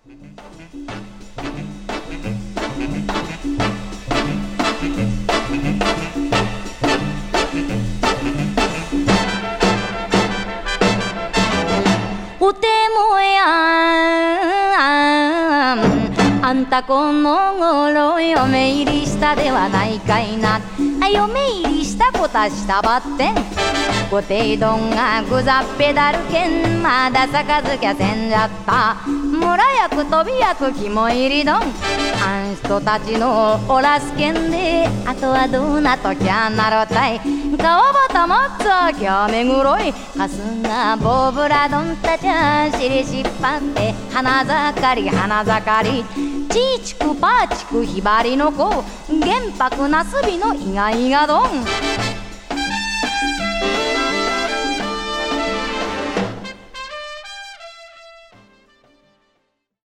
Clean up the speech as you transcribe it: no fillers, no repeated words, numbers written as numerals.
おてもやあんたこの頃嫁入りしたではないかいな。嫁入りしたこたしたばってんごていどんがぐざっぺだるけんまださかずきゃせんじゃった。村役飛び役肝入りどんあん人たちのおらすけんであとはどうなときゃなろたい。川端まっつきゃめぐろいかすがボブラどんたちゃ尻しっぱって花盛り花盛りチーチクパーチクひばりの子玄白なすびのイガイガどん